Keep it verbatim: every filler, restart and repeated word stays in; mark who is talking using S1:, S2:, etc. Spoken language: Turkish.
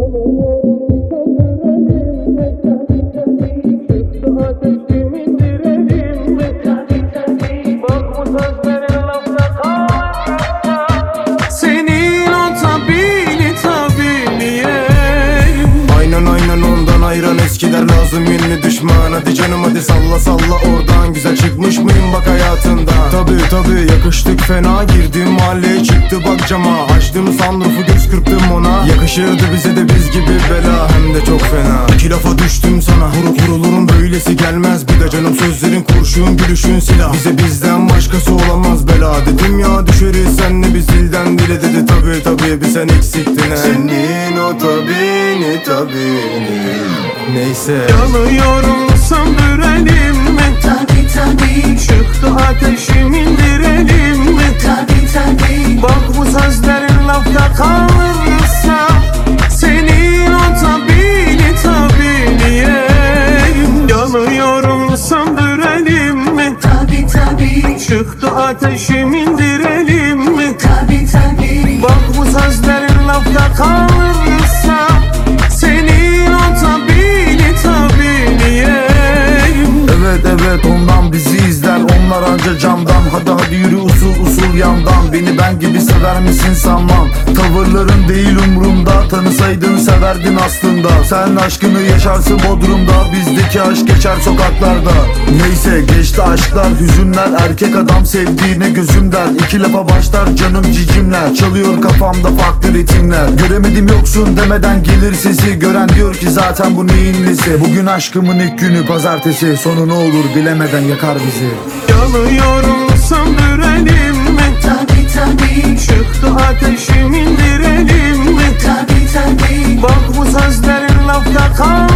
S1: Senin o tabini tabiniye.
S2: Aynen aynen ondan ayran eskiler lazım yeni düşman. Hadi canım hadi salla salla oradan. Güzel çıkmış mıyım bak hayatında. Tabi tabi yakıştık fena. Girdim mahalleye çıktı bak cama. Açtım sunroofu göz kırptım ona. Yakışırdı bize de biz gibi bela. Hem de çok fena. İki lafa düştüm sana. Vuru vurulurum böylesi gelmez. Bir de canım sözlerin kurşun gülüşün silah. Bize bizden başkası olamaz bela. Dedim ya düşeriz senle biz dilden dile dedi. Tabi tabi bir sen eksiktin he. Senin o tabini tabini. Neyse.
S1: Yanıyorum söndürelim mi?
S3: Tabi tabi,
S1: Çıktı ateşim indirelim mi?
S3: tabi tabi,
S1: Bak bu sözlerin lafta kalırsa. Senin o tabini tabiniye. Yanıyorum söndürelim mi?
S3: tabi tabi,
S1: Çıktı ateşim indirelim mi?
S3: tabi tabi,
S1: Bak bu sözlerin lafta kalırsa. Senin o tabini tabiniye.
S2: Evet evet ondan bizi izler onlar anca camdan. Hadi hadi yürü usul usul yandan. Beni ben gibi sever misin sanmam. Tavırların değil umurumda. Tanısaydın severdin aslında. Sen aşkını yaşarsın Bodrum'da. Bizdeki aşk geçer sokaklarda. Neyse geçti aşklar hüzünler. Erkek adam sevdiğine gözüm der. İki lafa başlar canım cicimler. Çalıyor kafamda farklı ritimler. Göremedim yoksun demeden gelir sesi. Gören diyor ki zaten bu neyin nesi. Bugün aşkımın ilk günü pazartesi. Sonu ne olur bilemeden yakar bizi.
S1: Yanıyorum söndürelim mi?
S3: tabi tabi,
S1: Çıktı ateşim indirelim mi?
S3: tabi tabi,
S1: Bak bu sözlerin lafta kal